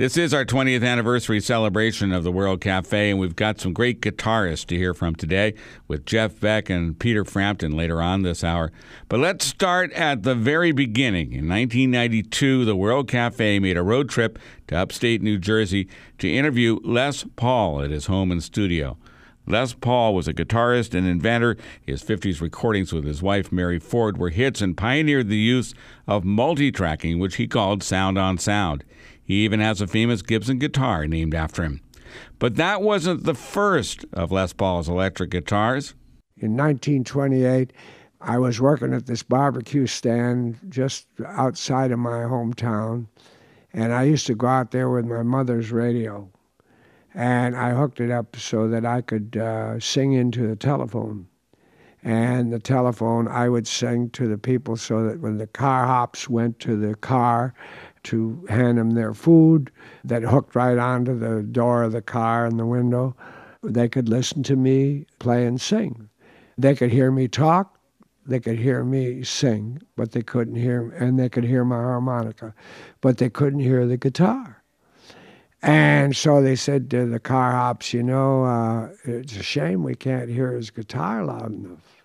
This is our 20th anniversary celebration of the World Cafe, and we've got some great guitarists to hear from today with Jeff Beck and Peter Frampton later on this hour. But let's start at the very beginning. In 1992, the World Cafe made a road trip to upstate New Jersey to interview Les Paul at his home and studio. Les Paul was a guitarist and inventor. His 50s recordings with his wife, Mary Ford, were hits and pioneered the use of multi-tracking, which he called sound on sound. He even has a famous Gibson guitar named after him. But that wasn't the first of Les Paul's electric guitars. In 1928, I was working at this barbecue stand just outside of my hometown, and I used to go out there with my mother's radio. And I hooked it up so that I could sing into the telephone. And the telephone, I would sing to the people so that when the car hops went to the car to hand them their food that hooked right onto the door of the car and the window, they could listen to me play and sing. They could hear me talk, they could hear me sing, but they couldn't hear, and they could hear my harmonica, but they couldn't hear the guitar. And so they said to the car hops, it's a shame we can't hear his guitar loud enough.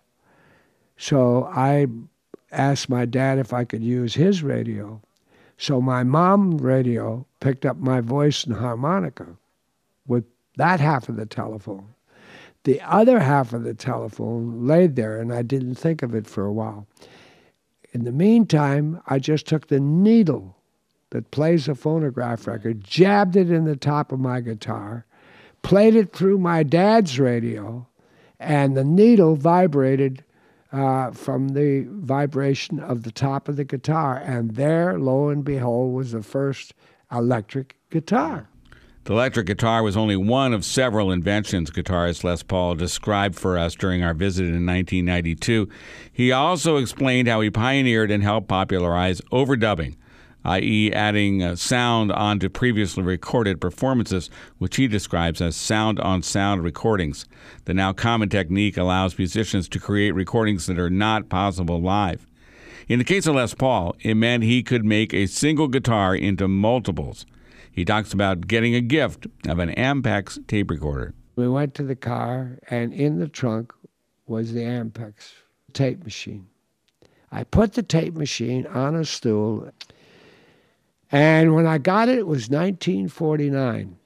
So I asked my dad if I could use his radio. So my mom's radio picked up my voice and harmonica with that half of the telephone. The other half of the telephone laid there, and I didn't think of it for a while. In the meantime, I just took the needle that plays a phonograph record, jabbed it in the top of my guitar, played it through my dad's radio, and the needle vibrated from the vibration of the top of the guitar. And there, lo and behold, was the first electric guitar. The electric guitar was only one of several inventions guitarist Les Paul described for us during our visit in 1992. He also explained how he pioneered and helped popularize overdubbing, i.e. adding sound onto previously recorded performances, which he describes as sound-on-sound recordings. The now common technique allows musicians to create recordings that are not possible live. In the case of Les Paul, it meant he could make a single guitar into multiples. He talks about getting a gift of an Ampex tape recorder. We went to the car, and in the trunk was the Ampex tape machine. I put the tape machine on a stool, and when I got it, it was 1949.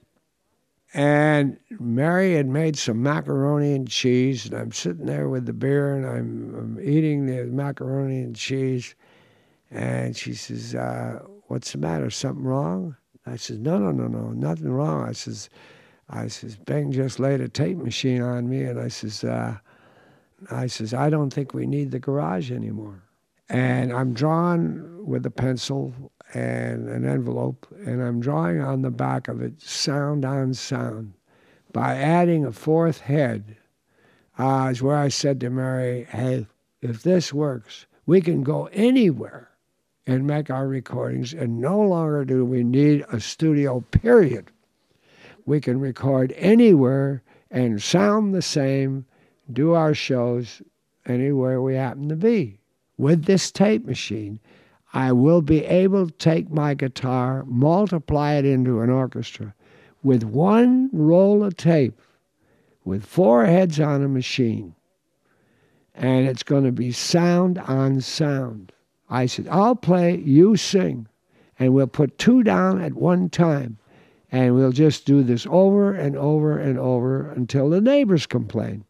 And Mary had made some macaroni and cheese, and I'm sitting there with the beer, and I'm eating the macaroni and cheese. And she says, what's the matter, something wrong? I says, no, nothing wrong. I says, Bing just laid a tape machine on me, and I says, I don't think we need the garage anymore. And I'm drawing with a pencil and an envelope, and I'm drawing on the back of it sound on sound. By adding a fourth head is where I said to Mary, hey, if this works, we can go anywhere and make our recordings, and no longer do we need a studio, period. We can record anywhere and sound the same, do our shows anywhere we happen to be. With this tape machine, I will be able to take my guitar, multiply it into an orchestra with one roll of tape, with four heads on a machine, and it's going to be sound on sound. I said, I'll play, you sing, and we'll put two down at one time, and we'll just do this over and over and over until the neighbors complain.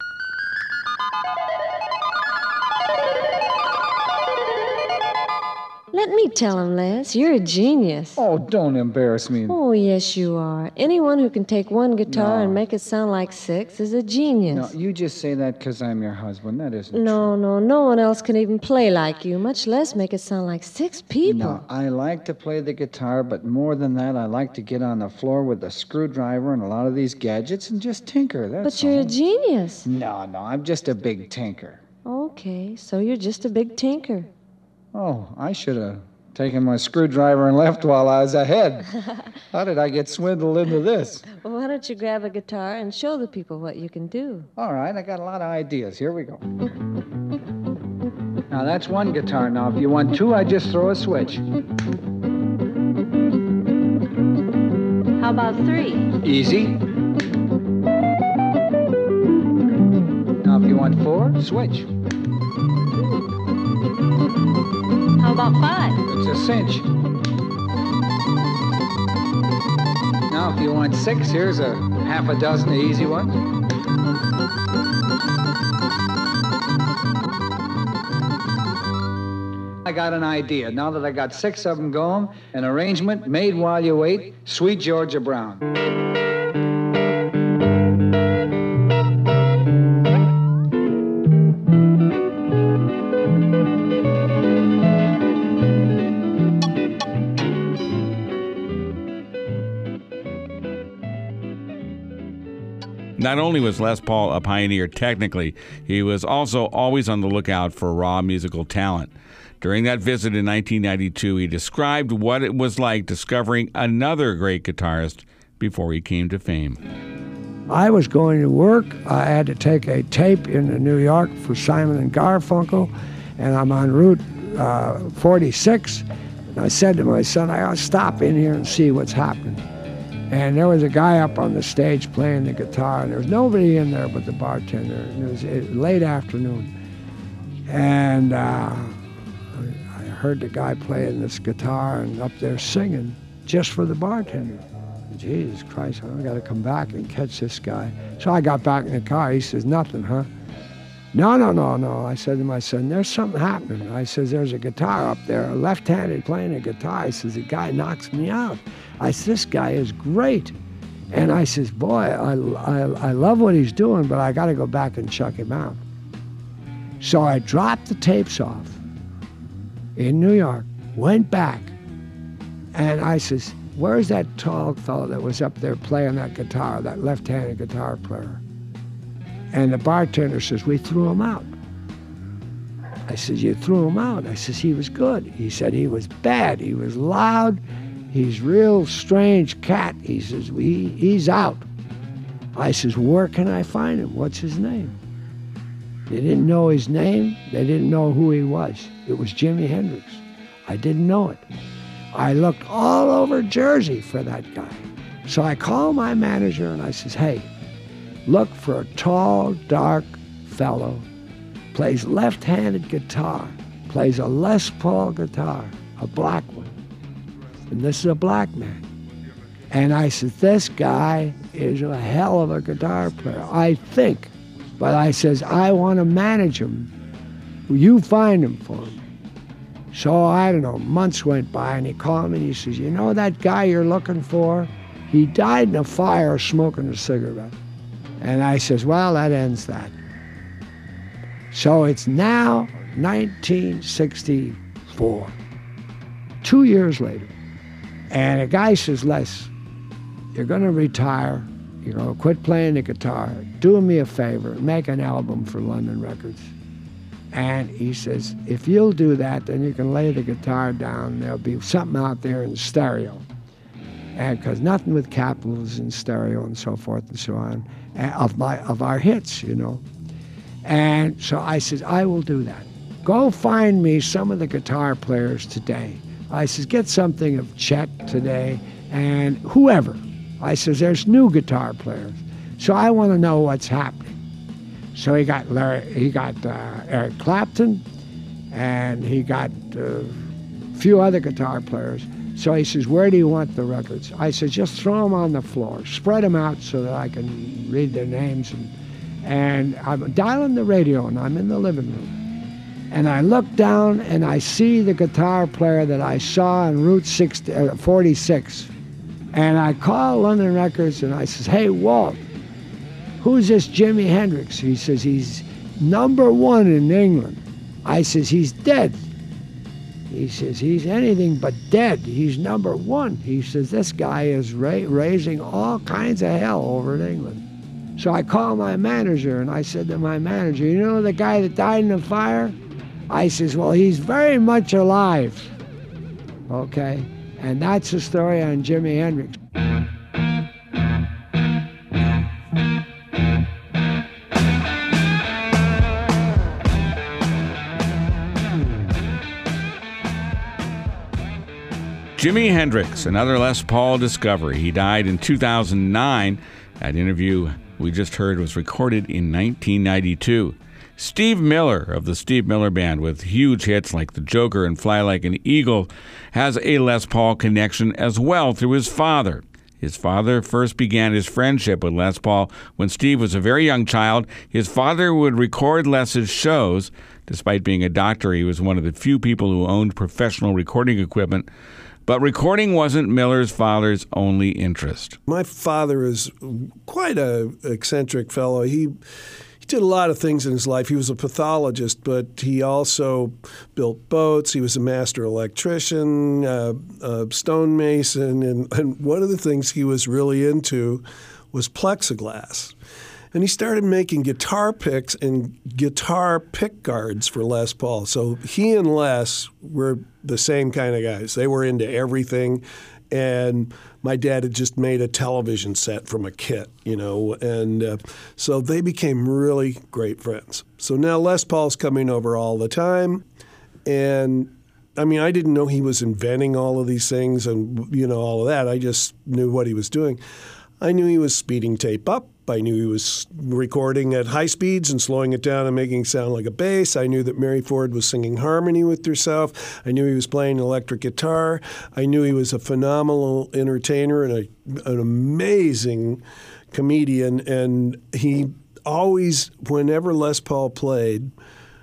Let me tell him, Les, you're a genius. Oh, don't embarrass me. Oh, yes, you are. Anyone who can take one guitar and make it sound like six is a genius. No, you just say that because I'm your husband. That isn't No, true. no one else can even play like you, much less make it sound like six people. No, I like to play the guitar, but more than that, I like to get on the floor with a screwdriver and a lot of these gadgets and just tinker, that's But you're all. a genius. No, I'm just a big tinker. Okay, so you're just a big tinker. Oh, I should have taken my screwdriver and left while I was ahead. How did I get swindled into this? Well, why don't you grab a guitar and show the people what you can do? All right, I got a lot of ideas. Here we go. Now, that's one guitar. Now, if you want two, I just throw a switch. How about 3? Easy. Now, if you want 4, switch. How about 5? It's a cinch. Now, if you want 6, here's a half a dozen of easy ones. I got an idea. Now that I got 6 of them going, an arrangement made while you wait, Sweet Georgia Brown. Not only was Les Paul a pioneer technically, he was also always on the lookout for raw musical talent. During that visit in 1992, he described what it was like discovering another great guitarist before he came to fame. I was going to work. I had to take a tape into New York for Simon and Garfunkel, and I'm on Route 46. And I said to my son, I got to stop in here and see what's happening. And there was a guy up on the stage playing the guitar, and there was nobody in there but the bartender. And it was late afternoon. And I heard the guy playing this guitar and up there singing just for the bartender. Jesus Christ, I got to come back and catch this guy. So I got back in the car. He says, nothing, huh? No. I said to my son, there's something happening. I says, there's a guitar up there, a left-handed playing a guitar. He says, the guy knocks me out. I said, this guy is great. And I says, boy, I love what he's doing, but I got to go back and check him out. So I dropped the tapes off in New York, went back, and I says, where's that tall fellow that was up there playing that guitar, that left-handed guitar player? And the bartender says, we threw him out. I says, you threw him out? I says, he was good. He said he was bad. He was loud. He's real strange cat. He says, he's out. I says, where can I find him? What's his name? They didn't know his name. They didn't know who he was. It was Jimi Hendrix. I didn't know it. I looked all over Jersey for that guy. So I called my manager and I says, hey, look for a tall, dark fellow, plays left-handed guitar, plays a Les Paul guitar, a black one. And this is a black man. And I said, this guy is a hell of a guitar player, I think. But I says, I want to manage him. You find him for him. So, I don't know, months went by and he called me and he says, you know that guy you're looking for? He died in a fire smoking a cigarette. And I says, well, that ends that. So it's now 1964, 2 years later. And a guy says, Les, you're going to retire, quit playing the guitar, do me a favor, make an album for London Records. And he says, if you'll do that, then you can lay the guitar down, there'll be something out there in stereo. And because nothing with Capitals in stereo and so forth and so on, of our hits, And so I says, I will do that. Go find me some of the guitar players today. I says, get something of Chet today and whoever. I says, there's new guitar players. So I want to know what's happening. So he got Eric Clapton, and he got a few other guitar players. So he says, where do you want the records? I said, just throw them on the floor. Spread them out so that I can read their names. And I'm dialing the radio, and I'm in the living room. And I look down, and I see the guitar player that I saw on Route 46. And I call London Records, and I says, hey, Walt, who's this Jimi Hendrix? He says, he's #1 in England. I says, he's dead. He says, he's anything but dead. He's #1. He says, this guy is raising all kinds of hell over in England. So I called my manager, and I said to my manager, you know the guy that died in the fire? I says, well, he's very much alive. Okay? And that's the story on Jimi Hendrix. Jimi Hendrix, another Les Paul discovery. He died in 2009. That interview we just heard was recorded in 1992. Steve Miller of the Steve Miller Band, with huge hits like The Joker and Fly Like an Eagle, has a Les Paul connection as well through his father. His father first began his friendship with Les Paul when Steve was a very young child. His father would record Les's shows. Despite being a doctor, he was one of the few people who owned professional recording equipment. But recording wasn't Miller's father's only interest. My father is quite an eccentric fellow. He did a lot of things in his life. He was a pathologist, but he also built boats. He was a master electrician, a stonemason, and one of the things he was really into was plexiglass. And he started making guitar picks and guitar pick guards for Les Paul. So he and Les were the same kind of guys. They were into everything. And my dad had just made a television set from a kit, and so they became really great friends. So now Les Paul's coming over all the time, and I mean, I didn't know he was inventing all of these things and, all of that. I just knew what he was doing. I knew he was speeding tape up. I knew he was recording at high speeds and slowing it down and making it sound like a bass. I knew that Mary Ford was singing harmony with herself. I knew he was playing electric guitar. I knew he was a phenomenal entertainer and an amazing comedian. And he always, whenever Les Paul played,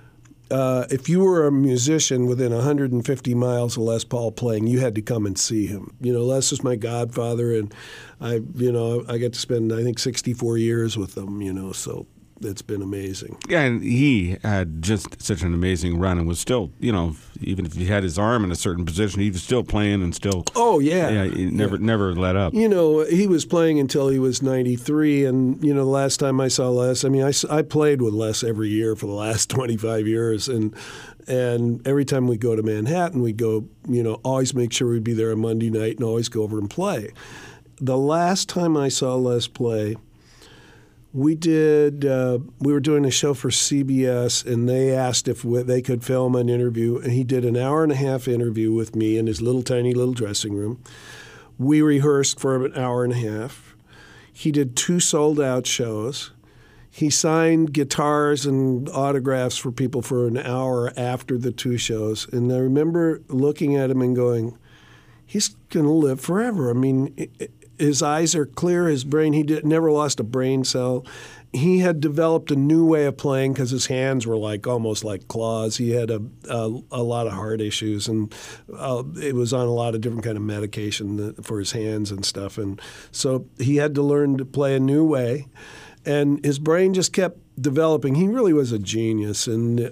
if you were a musician within 150 miles of Les Paul playing, you had to come and see him. Les is my godfather, and I got to spend, I think, 64 years with him, so it's been amazing. Yeah, and he had just such an amazing run and was still, even if he had his arm in a certain position, he was still playing and still... Oh, yeah. Yeah, he never let up. He was playing until he was 93, and, the last time I saw Les, I played with Les every year for the last 25 years, and every time we go to Manhattan, we go, always make sure we'd be there on Monday night and always go over and play. The last time I saw Les play, we were doing a show for CBS, and they asked if they could film an interview, and he did an hour-and-a-half interview with me in his tiny little dressing room. We rehearsed for an hour and a half. He did 2 sold-out shows. He signed guitars and autographs for people for an hour after the 2 shows, and I remember looking at him and going, he's going to live forever. I mean, his eyes are clear, his brain, never lost a brain cell. He had developed a new way of playing because his hands were almost like claws. He had a lot of heart issues, and it was on a lot of different kind of medication for his hands and stuff. And so he had to learn to play a new way, and his brain just kept developing. He really was a genius in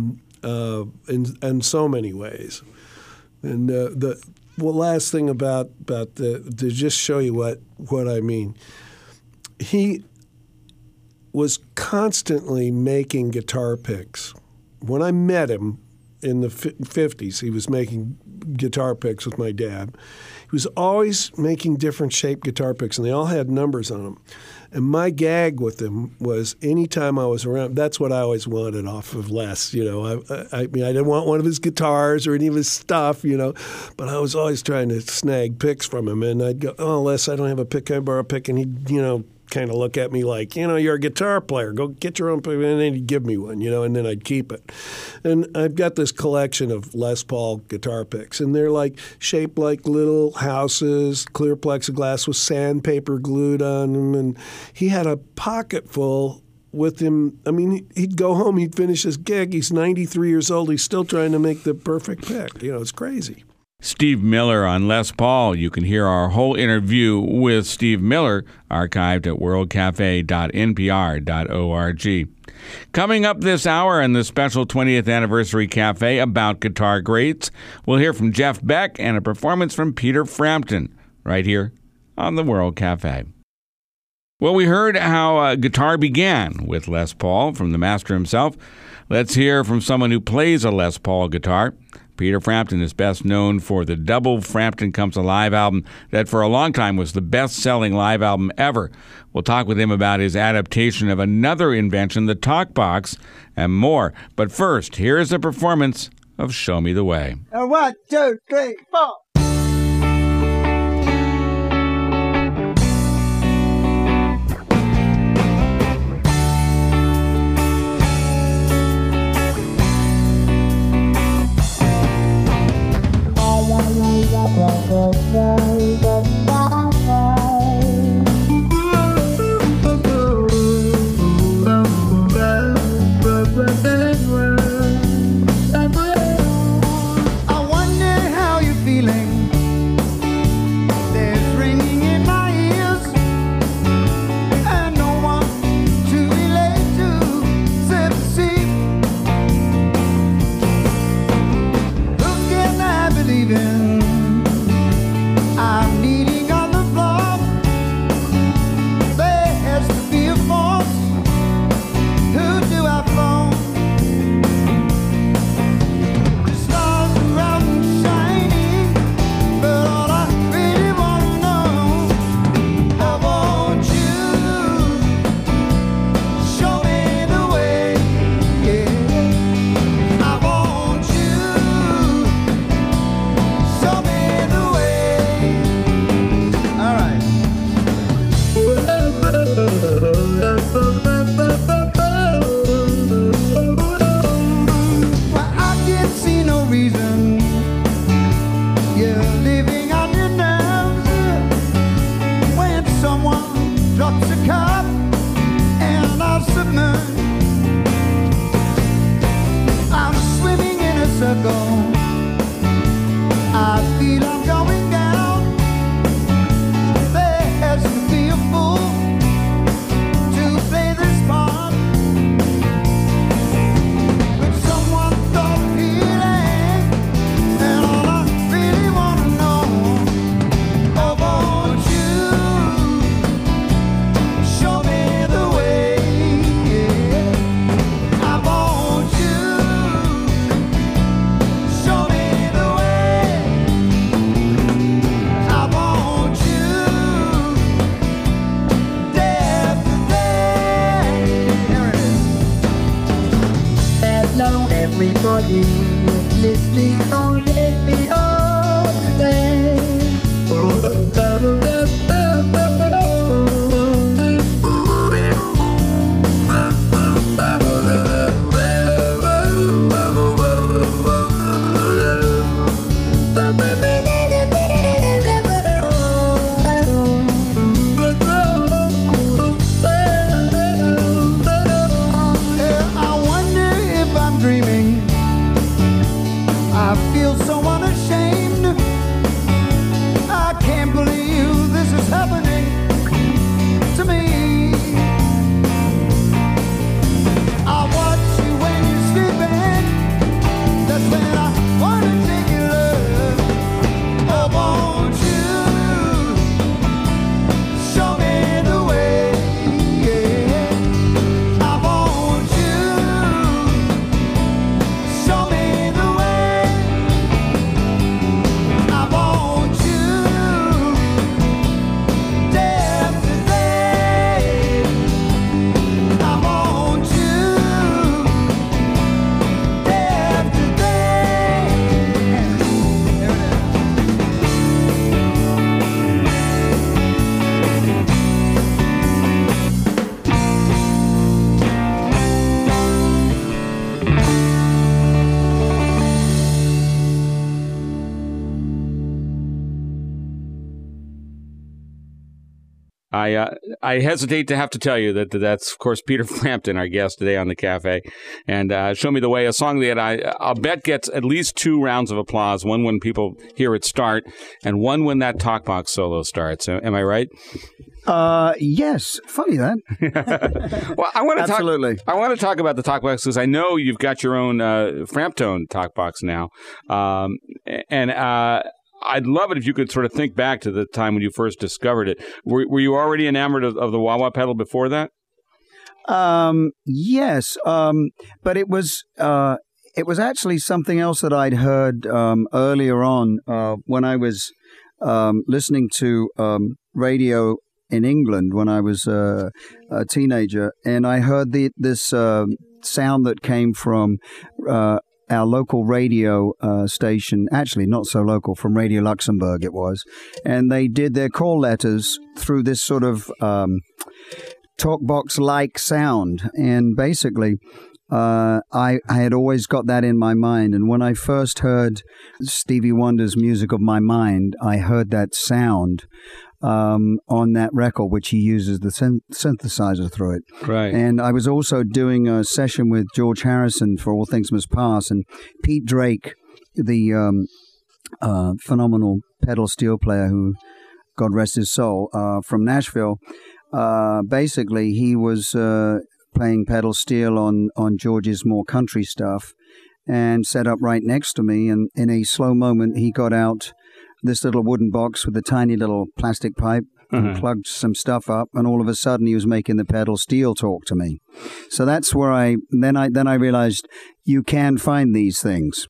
so many ways. And last thing about to just show you what I mean, he was constantly making guitar picks. When I met him in the 50s, he was making guitar picks with my dad. He was always making different shaped guitar picks, and they all had numbers on them. And my gag with him was anytime I was around, that's what I always wanted off of Les. I didn't want one of his guitars or any of his stuff, but I was always trying to snag picks from him. And I'd go, oh, Les, I don't have a pick. Can I borrow a pick? And he'd, kind of look at me like, you're a guitar player. Go get your own pick. And then he'd give me one, and then I'd keep it. And I've got this collection of Les Paul guitar picks, and they're shaped like little houses, clear plexiglass with sandpaper glued on them. And he had a pocket full with him. I mean, he'd go home, he'd finish his gig. He's 93 years old. He's still trying to make the perfect pick. It's crazy. Steve Miller on Les Paul. You can hear our whole interview with Steve Miller archived at worldcafe.npr.org. Coming up this hour in the special 20th Anniversary Cafe about guitar greats, we'll hear from Jeff Beck and a performance from Peter Frampton right here on the World Cafe. Well, we heard how guitar began with Les Paul from the master himself. Let's hear from someone who plays a Les Paul guitar. Peter Frampton is best known for the double Frampton Comes Alive album that for a long time was the best-selling live album ever. We'll talk with him about his adaptation of another invention, the talkbox, and more. But first, here is a performance of Show Me the Way. 1, 2, 3, 4. go. I feel I'm going down. There's to be a fool to play this part. But someone thought of healing, and all I really want to know about you. Show me the way. I want you. Show me the way. I want you. Day after day. There it is. Hello, everybody listening on me all day. I wonder if I'm dreaming. I feel so unashamed. I can't believe this is happening to me. I watch you when you're sleeping. That's when I want to take your love. I want you. Show me the way. I want you. Show me the way. I want you. Day after day. I want you. Day after day. There it is. I hesitate to have to tell you that that's, of course, Peter Frampton, our guest today on the Cafe. And Show Me the Way, a song that I'll bet gets at least 2 rounds of applause, one when people hear it start and one when that talk box solo starts. Am I right? Yes. Funny that. Well, I want to Absolutely. I want to talk about the talk box because I know you've got your own Framptone talk box now. I'd love it if you could sort of think back to the time when you first discovered it. Were you already enamored of the wah-wah pedal before that? Yes. But it was actually something else that I'd heard earlier on when I was listening to radio in England when I was a teenager, and I heard this sound that came from our local radio station, actually not so local, from Radio Luxembourg it was, and they did their call letters through this sort of talk box-like sound, and basically I had always got that in my mind, and when I first heard Stevie Wonder's Music of My Mind, I heard that sound on that record, which he uses the synthesizer through it. Right. And I was also doing a session with George Harrison for All Things Must Pass, and Pete Drake, the phenomenal pedal steel player who, God rest his soul, from Nashville, basically he was playing pedal steel on George's more country stuff, and sat up right next to me, and in a slow moment he got out this little wooden box with a tiny little plastic pipe and plugged some stuff up, and all of a sudden he was making the pedal steel talk to me. So that's where I realized you can find these things.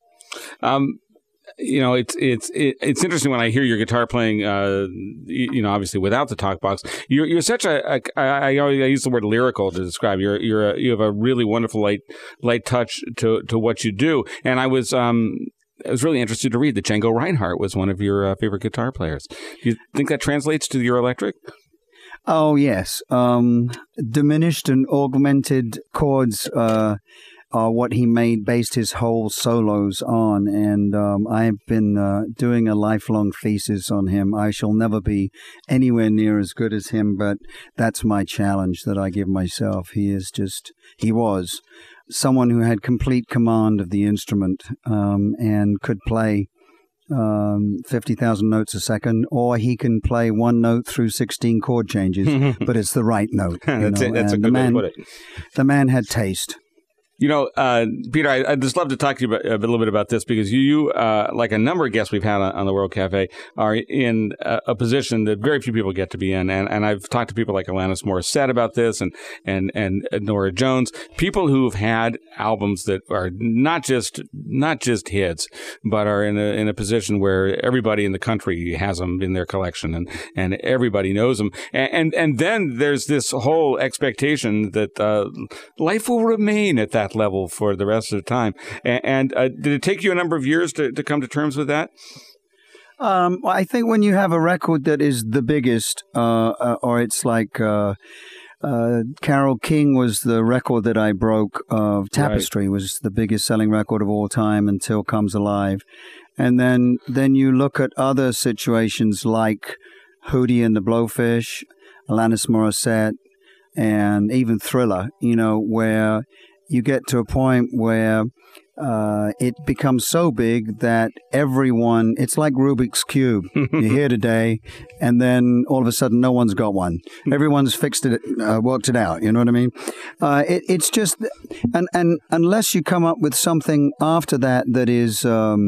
You know, it's interesting when I hear your guitar playing. You know, obviously without the talk box, you're such I use the word lyrical to describe you have a really wonderful light touch to what you do, and I was really interested to read that Django Reinhardt was one of your favorite guitar players. Do you think that translates to your electric? Oh, yes. Diminished and augmented chords are what he based his whole solos on, and I have been doing a lifelong thesis on him. I shall never be anywhere near as good as him, but that's my challenge that I give myself. He was someone who had complete command of the instrument and could play 50,000 notes a second, or he can play one note through 16 chord changes, but it's the right note. That's a good way to put it. The man had taste. You know, Peter, I'd just love to talk to you a little bit about this, because you like a number of guests we've had on the World Cafe, are in a position that very few people get to be in. And I've talked to people like Alanis Morissette about this, and Norah Jones, people who've had albums that are not just hits, but are in a position where everybody in the country has them in their collection, and everybody knows them. And then there's this whole expectation that life will remain at that level for the rest of the time. And did it take you a number of years to come to terms with that? I think when you have a record that is the biggest, or it's like Carole King was the record that I broke. Tapestry was the biggest selling record of all time until Comes Alive. And then you look at other situations like Hootie and the Blowfish, Alanis Morissette, and even Thriller, where you get to a point where it becomes so big that everyone, it's like Rubik's Cube. You're here today, and then all of a sudden no one's got one. Everyone's fixed it, worked it out. You know what I mean? It's just, and unless you come up with something after that is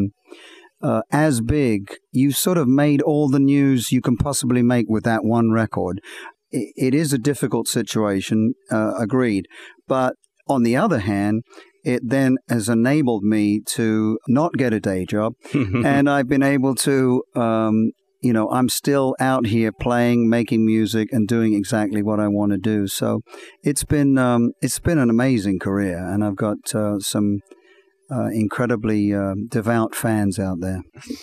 as big, you sort of made all the news you can possibly make with that one record. It is a difficult situation, agreed. But on the other hand, it then has enabled me to not get a day job. And I've been able to, I'm still out here playing, making music, and doing exactly what I want to do. So it's been an amazing career, and I've got some incredibly devout fans out there.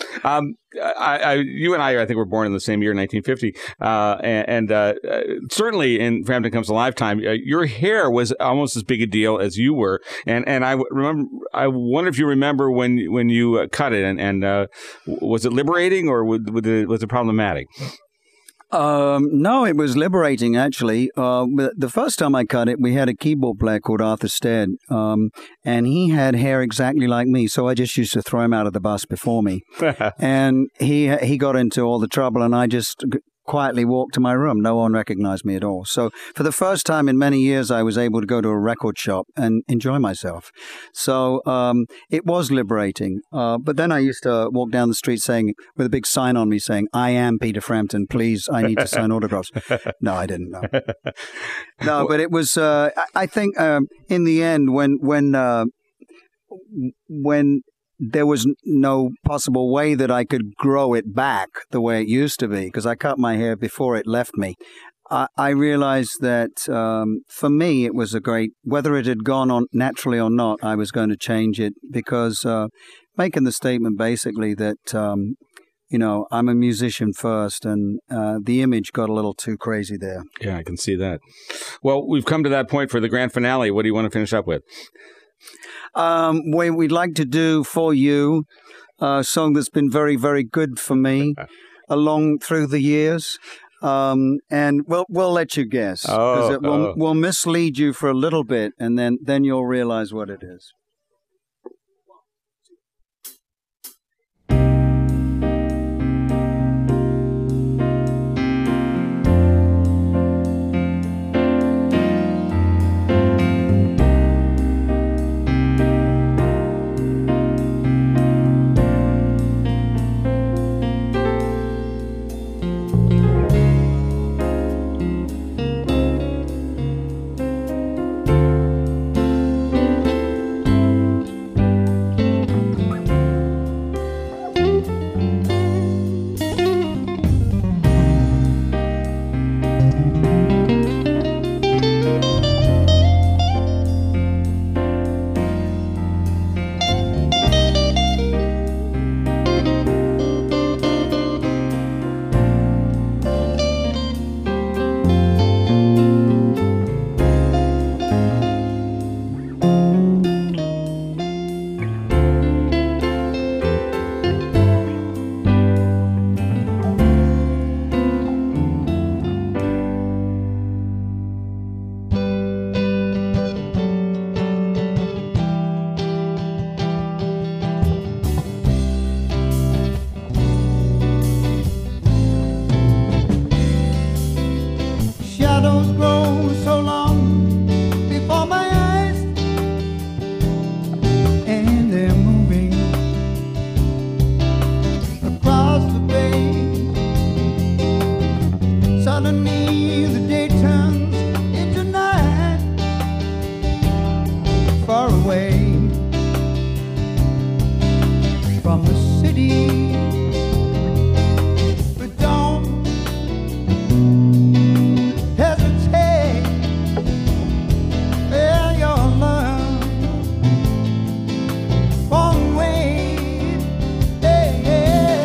You and I think, were born in the same year, 1950, and certainly in Frampton Comes Alive time, your hair was almost as big a deal as you were, and I wonder if you remember when you cut it, and was it liberating, or was it problematic? No, it was liberating, actually. The first time I cut it, we had a keyboard player called Arthur Stead, and he had hair exactly like me, so I just used to throw him out of the bus before me. And he got into all the trouble, and I just quietly walked to my room. No one recognized me at all. So for the first time in many years, I was able to go to a record shop and enjoy myself. So it was liberating. But then I used to walk down the street with a big sign on me saying, "I am Peter Frampton. Please, I need to sign autographs." No, I didn't know. No, but it was, I think in the end, when there was no possible way that I could grow it back the way it used to be, because I cut my hair before it left me. I realized that for me it was whether it had gone on naturally or not, I was going to change it, because making the statement basically that, I'm a musician first, and the image got a little too crazy there. Yeah, I can see that. Well, we've come to that point for the grand finale. What do you want to finish up with? We'd like to do For You, a song that's been very, very good for me along through the years. And we'll let you guess. We'll mislead you for a little bit, and then you'll realize what it is. shadows grow so long before my eyes, and they're moving across the bay. Suddenly the day turns into night, far away from the city. But don't hesitate, bear your love, won't wait. Hey, hey.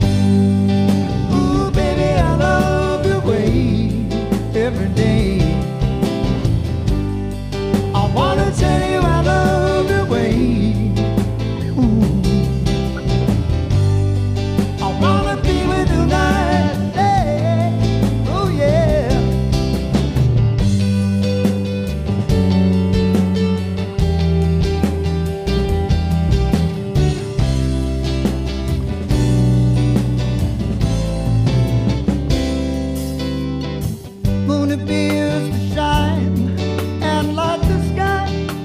Ooh, baby, I love your way every day. I wanna tell you I love your way. Ooh. I wanna be with you tonight. Hey, oh yeah. Moon appears to shine and light the sky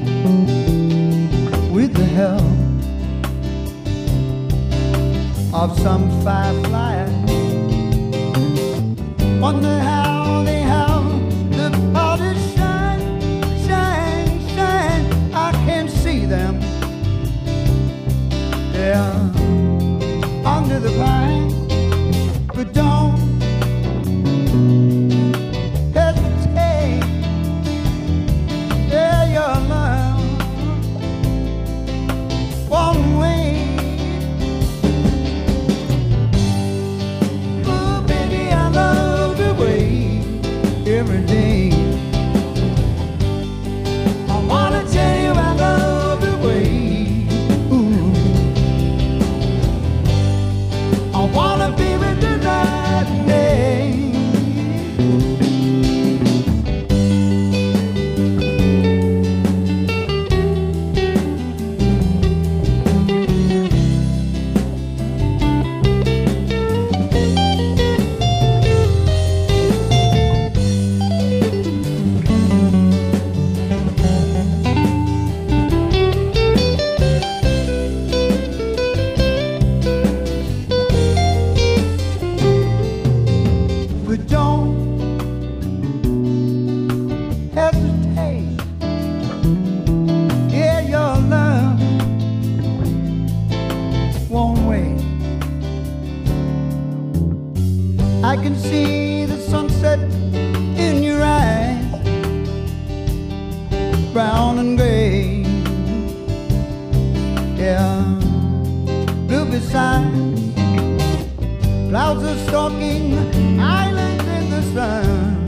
with the help of some firefly. Wonder how they have the power to shine, shine, shine. I can see them, yeah, under the pine. But don't hesitate, yeah, your love won't wait. Ooh, baby, I love the way every day. I wanna tell you I love the way. Ooh, I wanna be with you night and day. But don't hesitate, yeah, your love won't wait. I can see the sunset in your eyes, brown and gray, yeah, blue beside. Clouds are stalking islands in the sun.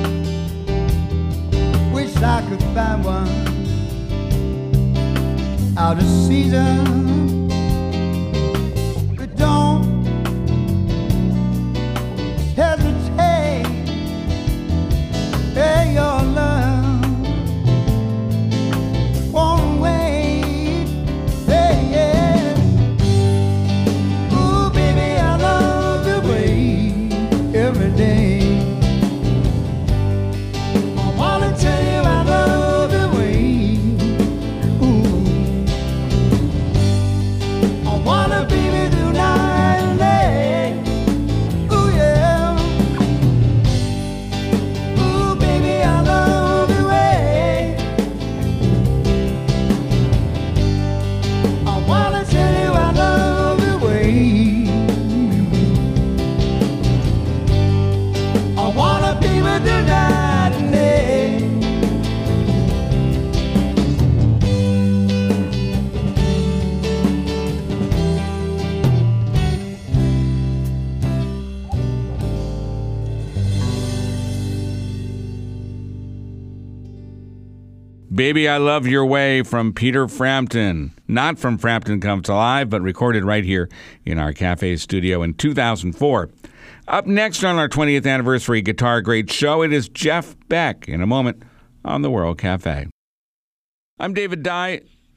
Wish I could find one out of season. But don't hesitate, hey, your love won't wait. Hey, yeah. Ooh, baby, I love the way every day. I wanna tell you I love the way. Ooh, I wanna be with you night and day. Ooh, yeah. Ooh, baby, I love the way. I wanna tell you I love the way. I wanna be with you night and day. Baby, I Love Your Way from Peter Frampton. Not from Frampton Comes Alive, but recorded right here in our cafe studio in 2004. Up next on our 20th anniversary Guitar Great Show, it is Jeff Beck in a moment on the World Cafe. I'm David Dye.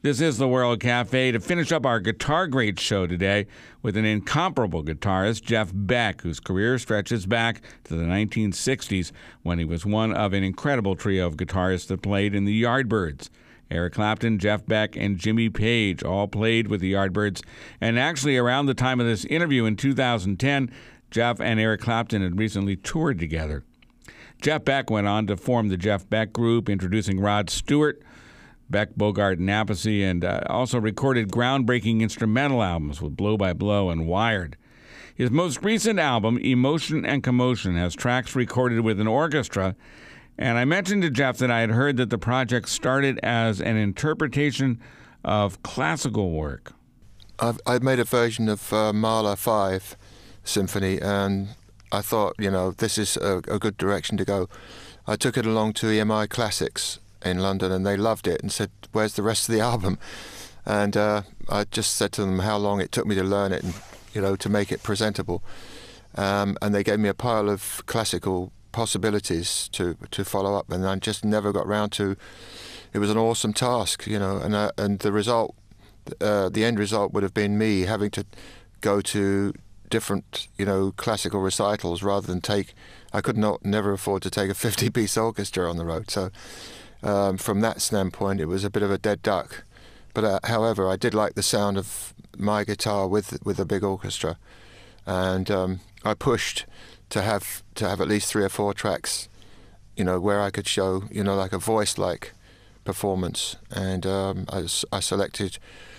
This is the World Cafe to finish up our Guitar Great show today with an incomparable guitarist, Jeff Beck, whose career stretches back to the 1960s when he was one of an incredible trio of guitarists that played in the Yardbirds. Eric Clapton, Jeff Beck, and Jimmy Page all played with the Yardbirds. And actually, around the time of this interview in 2010, Jeff and Eric Clapton had recently toured together. Jeff Beck went on to form the Jeff Beck Group, introducing Rod Stewart, Beck, Bogart, and Appice, and also recorded groundbreaking instrumental albums with Blow by Blow and Wired. His most recent album, Emotion and Commotion, has tracks recorded with an orchestra, and I mentioned to Jeff that I had heard that the project started as an interpretation of classical work. I've made a version of Mahler 5 Symphony, and I thought, this is a good direction to go. I took it along to EMI Classics in London, and they loved it and said, "Where's the rest of the album?" And I just said to them how long it took me to learn it and to make it presentable. And they gave me a pile of classical possibilities to follow up, and I just never got round to. It was an awesome task, and the result, the end result would have been me having to go to different, classical recitals rather than I could never afford to take a 50-piece orchestra on the road. So. From that standpoint, it was a bit of a dead duck. But however, I did like the sound of my guitar with a big orchestra, and I pushed to have at least 3 or 4 tracks, where I could show, like a voice-like performance. And I selected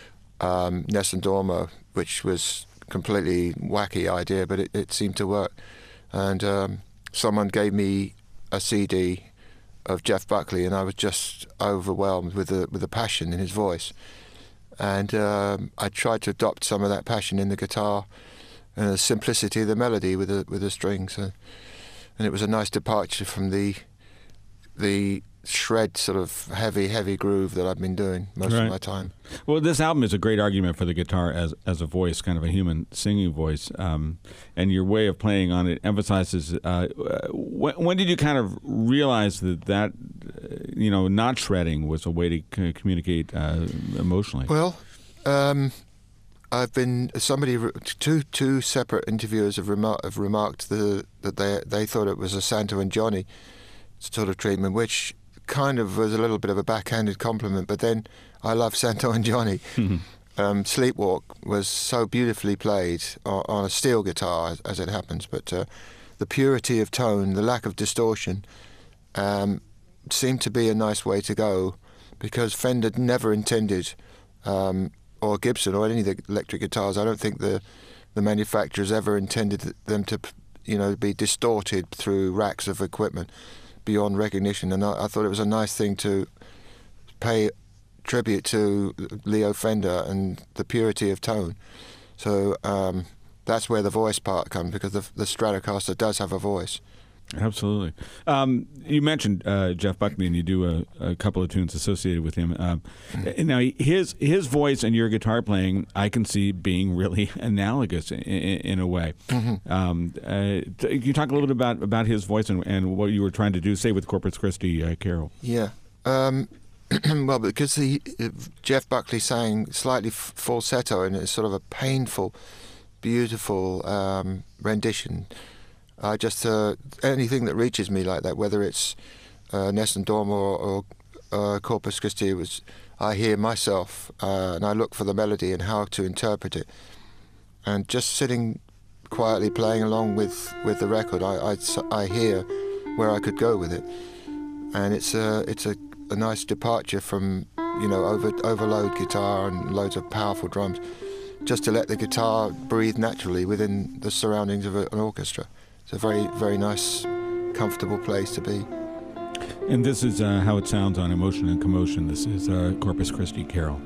Nessun Dorma, which was completely wacky idea, but it seemed to work. And someone gave me a CD of Jeff Buckley, and I was just overwhelmed with the passion in his voice. And I tried to adopt some of that passion in the guitar and the simplicity of the melody with the strings. And it was a nice departure from the shred sort of heavy groove that I've been doing most of my time. Well, this album is a great argument for the guitar as a voice, kind of a human singing voice, and your way of playing on it emphasizes. When did you kind of realize that not shredding was a way to communicate emotionally? Well, I've been two separate interviewers have remarked that they thought it was a Santo and Johnny sort of treatment, which kind of was a little bit of a backhanded compliment, but then I love Santo and Johnny. Sleepwalk was so beautifully played on a steel guitar, as it happens, but the purity of tone, the lack of distortion, seemed to be a nice way to go, because Fender never intended, or Gibson or any of the electric guitars, I don't think the manufacturers ever intended them to be distorted through racks of equipment beyond recognition. And I thought it was a nice thing to pay tribute to Leo Fender and the purity of tone. So that's where the voice part comes, because the Stratocaster does have a voice. Absolutely. You mentioned Jeff Buckley, and you do a couple of tunes associated with him. Now, his voice and your guitar playing, I can see being really analogous in a way. Can you talk a little bit about his voice and what you were trying to do, say, with Corpus Christi Carol? Yeah. Well, because Jeff Buckley sang slightly falsetto, and it's sort of a painful, beautiful rendition. I just anything that reaches me like that, whether it's Nessun Dorma or Corpus Christi, I hear myself and I look for the melody and how to interpret it. And just sitting quietly playing along with the record, I hear where I could go with it, and it's a nice departure from overload guitar and loads of powerful drums, just to let the guitar breathe naturally within the surroundings of an orchestra. It's a very, very nice, comfortable place to be. And this is how it sounds on Emotion and Commotion. This is Corpus Christi Carol.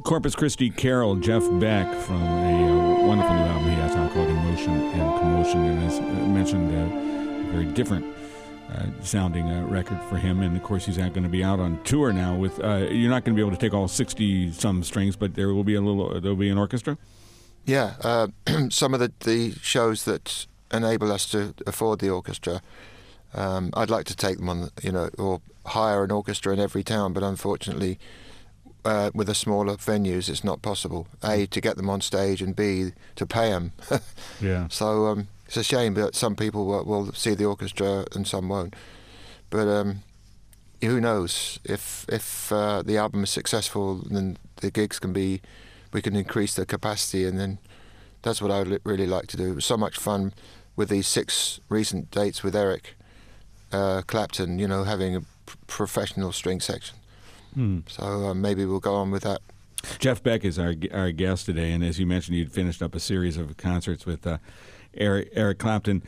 Corpus Christi Carol, Jeff Beck, from a wonderful new album he has out called Emotion and Commotion, and as mentioned, a very different sounding record for him. And of course, he's going to be out on tour now. With you're not going to be able to take all 60-some strings, but there'll be an orchestra. Yeah, some of the shows that enable us to afford the orchestra, I'd like to take them on, or hire an orchestra in every town, but unfortunately, with the smaller venues, it's not possible. A, to get them on stage, and B, to pay them. Yeah. So it's a shame that some people will see the orchestra and some won't. But who knows? If the album is successful, then the gigs we can increase the capacity, and then that's what I would really like to do. It was so much fun with these 6 recent dates with Eric Clapton, having a professional string section. So maybe we'll go on with that. Jeff Beck is our guest today, and as you mentioned, you'd finished up a series of concerts with Eric Clapton.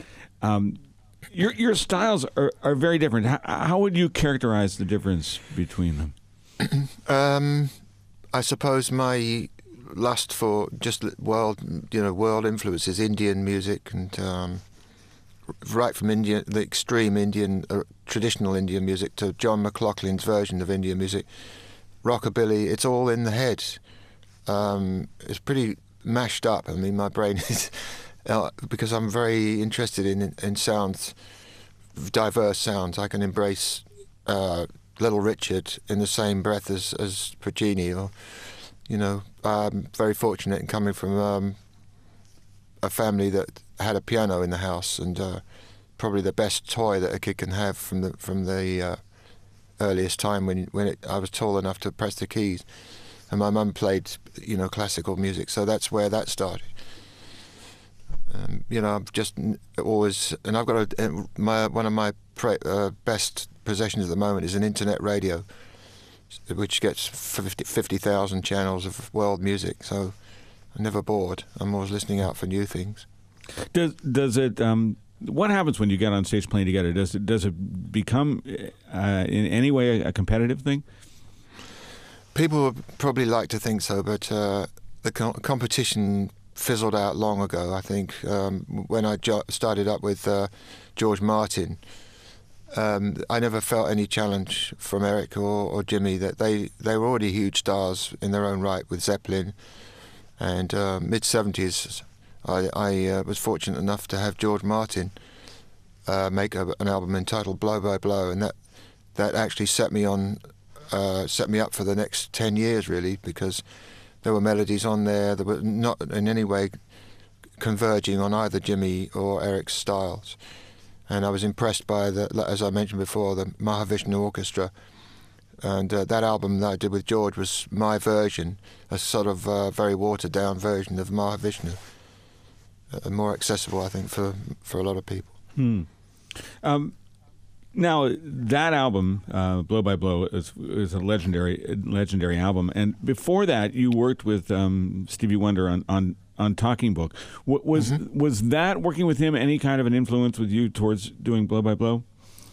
Your styles are very different. How would you characterize the difference between them? I suppose my lust for just world influences, Indian music, and right from Indian, the extreme Indian, traditional Indian music, to John McLaughlin's version of Indian music, rockabilly. It's all in the head. It's pretty mashed up. I mean, my brain is because I'm very interested in sounds, diverse sounds. I can embrace Little Richard in the same breath as Puccini, or I'm very fortunate in coming from a family that had a piano in the house, and probably the best toy that a kid can have from the earliest time when I was tall enough to press the keys, and my mum played classical music, so that's where that started. I've just always, and I've got one of my best possessions at the moment is an internet radio, which gets 50,000 channels of world music. So I'm never bored. I'm always listening out for new things. Does it? What happens when you get on stage playing together? Does it become in any way a competitive thing? People would probably like to think so, but the competition fizzled out long ago. I think when I started up with George Martin, I never felt any challenge from Eric or Jimmy. That they were already huge stars in their own right with Zeppelin, and mid-70s I was fortunate enough to have George Martin make an album entitled Blow by Blow, and that actually set me up for the next 10 years, really, because there were melodies on there that were not in any way converging on either Jimmy or Eric's styles. And I was impressed by, as I mentioned before, the Mahavishnu Orchestra. And that album that I did with George was my version, a sort of very watered-down version of Mahavishnu. More accessible, I think, for a lot of people. Now, that album, Blow by Blow, is a legendary album. And before that, you worked with Stevie Wonder on Talking Book. Was that, working with him, any kind of an influence with you towards doing Blow by Blow?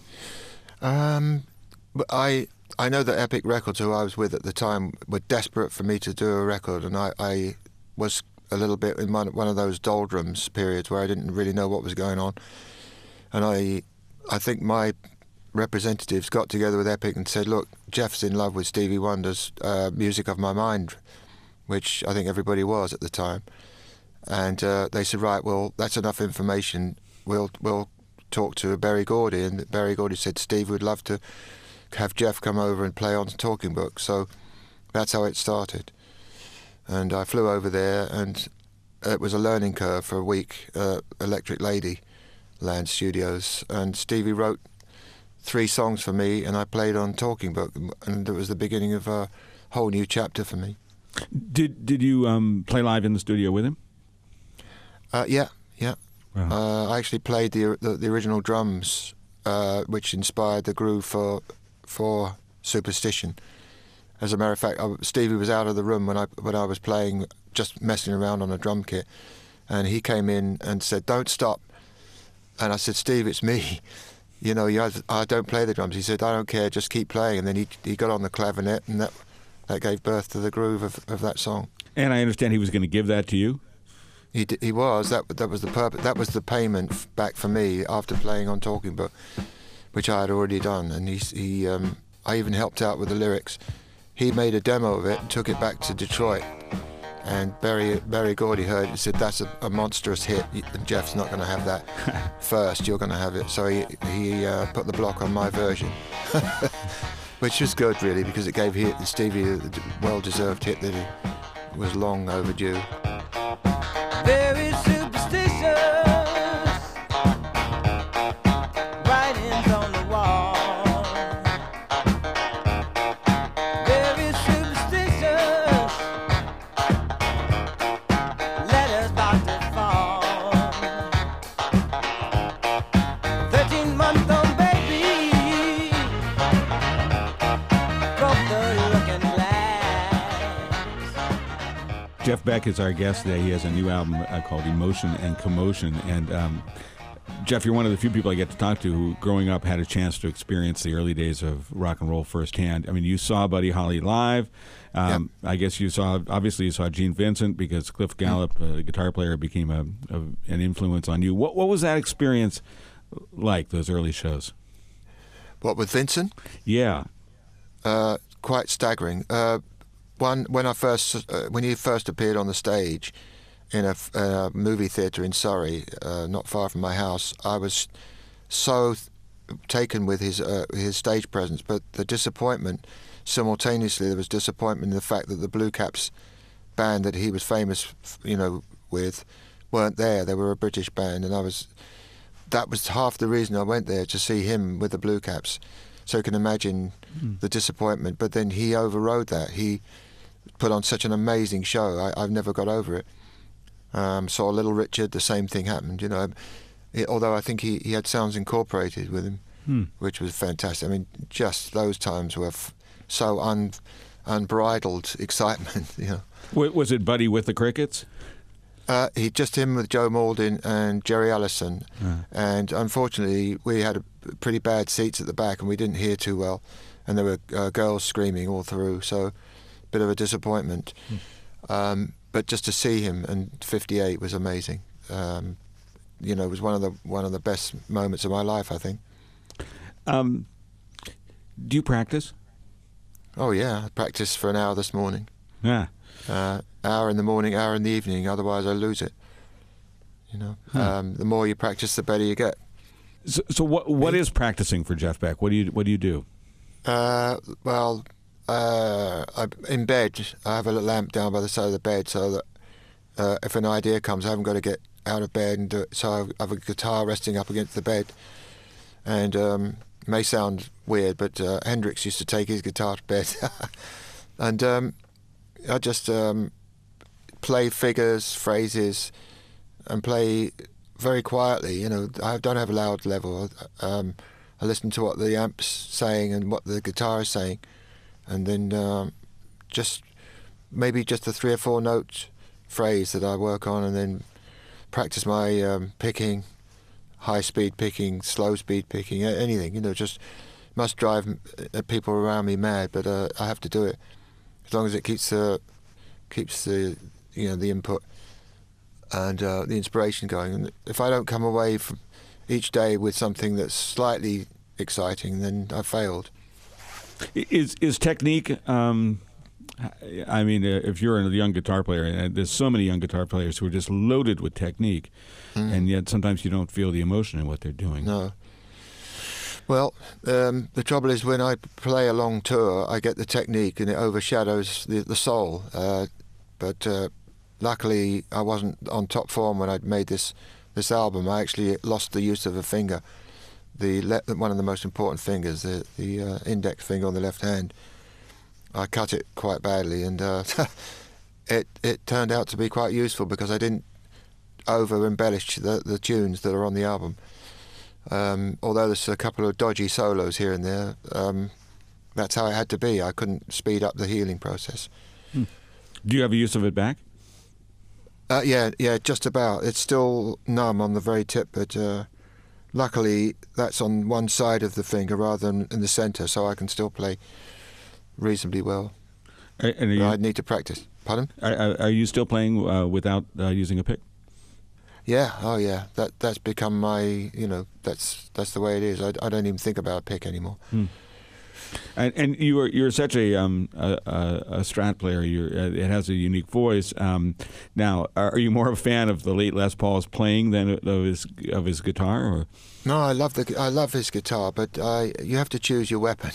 I know that Epic Records, who I was with at the time, were desperate for me to do a record, and I was a little bit in one of those doldrums periods where I didn't really know what was going on. And I think my representatives got together with Epic and said, look, Jeff's in love with Stevie Wonder's Music of My Mind, which I think everybody was at the time. And they said, right, well, that's enough information. We'll talk to Berry Gordy. And Berry Gordy said, Steve, we'd love to have Jeff come over and play on Talking Book. So that's how it started. And I flew over there, and it was a learning curve for a week, Electric Lady Land Studios. And Stevie wrote 3 songs for me, and I played on Talking Book, and it was the beginning of a whole new chapter for me. Did you play live in the studio with him? Yeah. Wow. I actually played the original drums, which inspired the groove for Superstition. As a matter of fact, Stevie was out of the room when I was playing, just messing around on a drum kit, and he came in and said, "Don't stop." And I said, "Steve, it's me. I don't play the drums." He said, "I don't care, just keep playing." And then he got on the clavinet, and that gave birth to the groove of that song. And I understand he was going to give that to you? He was. That was the purpose. That was the payment back for me after playing on Talking Book, which I had already done. And I even helped out with the lyrics. He made a demo of it and took it back to Detroit. And Berry Gordy heard it and said, "That's a monstrous hit. Jeff's not going to have that first. You're going to have it." So he put the block on my version, which was good, really, because it gave Stevie a well-deserved hit that was long overdue. Very superstitious, writings on the wall. Very superstitious, letters about to fall. 13-month-old baby broke the looking glass. Jeff Beck is our guest today. He has a new album called Emotion and Commotion. And Jeff, you're one of the few people I get to talk to who, growing up, had a chance to experience the early days of rock and roll firsthand. I mean, you saw Buddy Holly live. Yep. I guess you saw Gene Vincent, because Cliff Gallup, a guitar player, became an influence on you. What was that experience like, those early shows? What, with Vincent? Yeah. Quite staggering. When he first appeared on the stage in a movie theatre in Surrey, not far from my house, I was so taken with his stage presence, but the disappointment, simultaneously there was disappointment in the fact that the Blue Caps band that he was famous, with, weren't there. They were a British band, and that was half the reason I went there, to see him with the Blue Caps. So you can imagine the disappointment. But then he overrode that. He put on such an amazing show. I've never got over it. Saw Little Richard, the same thing happened, although I think he had Sounds Incorporated with him, which was fantastic. I mean, just those times were so unbridled excitement, Was it Buddy with the Crickets? Him with Joe Mauldin and Jerry Allison, and unfortunately we had pretty bad seats at the back and we didn't hear too well, and there were girls screaming all through, so bit of a disappointment. But just to see him in '58 was amazing. It was one of the best moments of my life, I think. Do you practice? Oh yeah, I practiced for an hour this morning. Yeah. Hour in the morning, hour in the evening. Otherwise, I lose it. The more you practice, the better you get. So what is practicing for Jeff Beck? What do you do? I'm in bed. I have a lamp down by the side of the bed, so that if an idea comes, I haven't got to get out of bed and do it. So I have a guitar resting up against the bed, and it may sound weird, but Hendrix used to take his guitar to bed, and I just play figures, phrases, and play very quietly. I don't have a loud level. I listen to what the amp's saying and what the guitar is saying, and then just a 3 or 4 note phrase that I work on, and then practice my picking, high speed picking, slow speed picking, anything. Just must drive people around me mad, but I have to do it as long as it keeps the the input and the inspiration going. And if I don't come away from each day with something that's slightly exciting, then I've failed. Is technique? If you're a young guitar player, and there's so many young guitar players who are just loaded with technique, and yet sometimes you don't feel the emotion in what they're doing. No. Well, the trouble is when I play a long tour, I get the technique and it overshadows the soul. But luckily, I wasn't on top form when I'd made this album. I actually lost the use of a finger, one of the most important fingers, the index finger on the left hand. I cut it quite badly, and it turned out to be quite useful because I didn't over-embellish the tunes that are on the album. Although there's a couple of dodgy solos here and there, that's how it had to be. I couldn't speed up the healing process. Do you have a use of it back? Yeah, just about. It's still numb on the very tip, but luckily that's on one side of the finger rather than in the centre, so I can still play reasonably well. And I'd need to practice. Pardon? Are you still playing without using a pick? Yeah. Oh, yeah. That's become my. That's the way it is. I don't even think about a pick anymore. And you're such a Strat player. It has a unique voice. Now, are you more of a fan of the late Les Paul's playing than of his guitar? Or? No, I love his guitar, but you have to choose your weapon.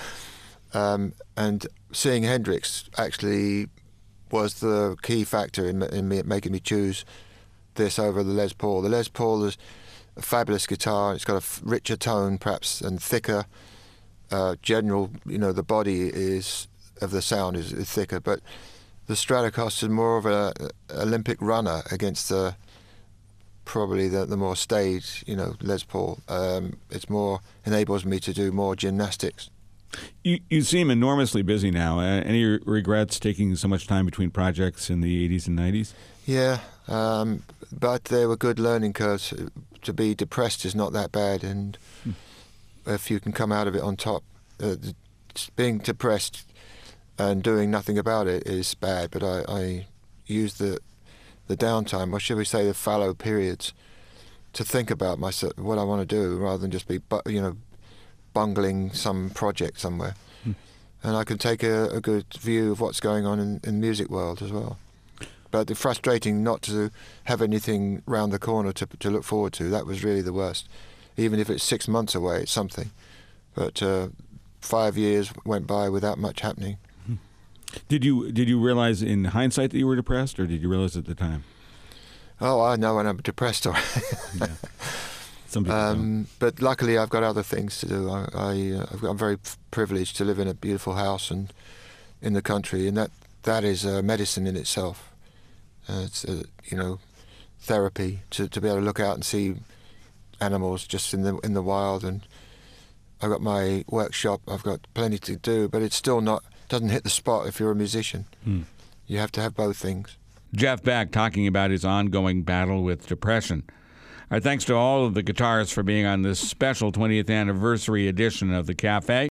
And seeing Hendrix actually was the key factor in making me choose this over the Les Paul. The Les Paul is a fabulous guitar. It's got a richer tone, perhaps, and thicker. General, the body of the sound is thicker, but the Stratocaster is more of a Olympic runner against probably the more staid, Les Paul. It's more enables me to do more gymnastics. You seem enormously busy now. Any regrets taking so much time between projects in the 80s and 90s? Yeah, but they were good learning curves. To be depressed is not that bad, and if you can come out of it on top. Being depressed and doing nothing about it is bad, but I use the downtime, or should we say the fallow periods, to think about myself, what I want to do, rather than just be bungling some project somewhere. And I can take a good view of what's going on in the music world as well. But it's frustrating not to have anything round the corner to look forward to. That was really the worst. Even if it's 6 months away, it's something. But 5 years went by without much happening. Did you realize in hindsight that you were depressed, or did you realize at the time? Oh, I know when I'm depressed. Yeah. Some people don't. But luckily, I've got other things to do. I'm very privileged to live in a beautiful house and in the country, and that is medicine in itself. It's therapy to be able to look out and see animals just in the wild, and I've got my workshop. I've got plenty to do, but it's still doesn't hit the spot if you're a musician. You have to have both things. Jeff Beck talking about his ongoing battle with depression. Our thanks to all of the guitarists for being on this special 20th anniversary edition of the Cafe.